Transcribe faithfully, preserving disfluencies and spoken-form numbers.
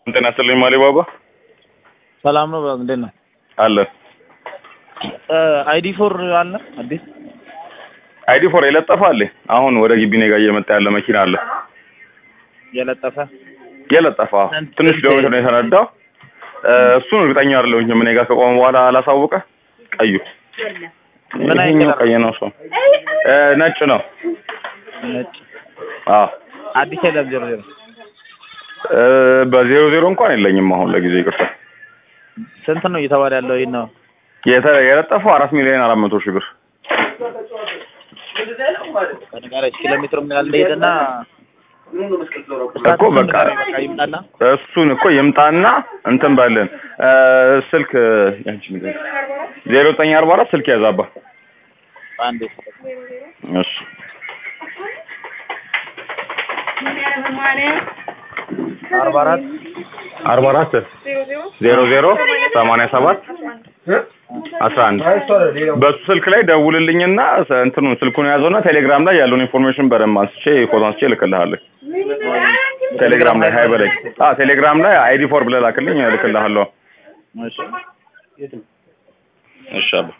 እንትና ስለኝ ማሊ ባባ ሰላም ነው እንዴት ነህ? አለ አይዲ ፎር አለ አዲስ አይዲ ፎር የለጠፈ አለ። አሁን ወደ ግቢ ነው ጋር እየመጣ ያለ መኪና አለ። የለጠፈ የለጠፈ ትንሽ ደውሎ ነው የተነዳው። እሱን እርግጠኛ አይደለሁኝ ምን ጋር ከቆመ በኋላ አላሳወቀ። ቀዩ ምን አይነት ቀይ ነው እሱ? ነጭ ነው። ነጭ አዎ አዲስ የለም ዜሮ ዜሮ በዜሮ ዜሮ እንኳን የለኝም አሁን ለጊዜው ይቅርታ። ስንት ነው እየተባለ ያለው? ይሄን ነው የለጠፈው አራት ሚሊዮን አራት መቶ ሺህ ብር ከነጋራች ኪሎ ሜትር ምን ያህል እንደሄደና እኮ በቃ ይምጣና እሱን እኮ ይምጣና እንትን ባለን ስልክ ያንቺ ነገር ዜሮ ዘጠኝ አርባ አራት ስልክ ያዛባ አንዴ እሺ አርባ አራት አርባ አራት ዜሮ ዜሮ ሰማንያ ሰባት አስራ አንድ በሱ ስልክ ላይ ደውልልኝና እንትኑን ስልኩን ያዘውና ቴሌግራም ላይ ያለውን ኢንፎርሜሽን በደንብ አንስቼ ፎቶ አንስቼ ልክልሃለሁ። ቴሌግራም ላይ ሃይ በለኝ። አዎ ቴሌግራም ላይ አይዲ ፎር ብለህ ላክልኝ እልክልሃለሁ። እሺ እሺ አባ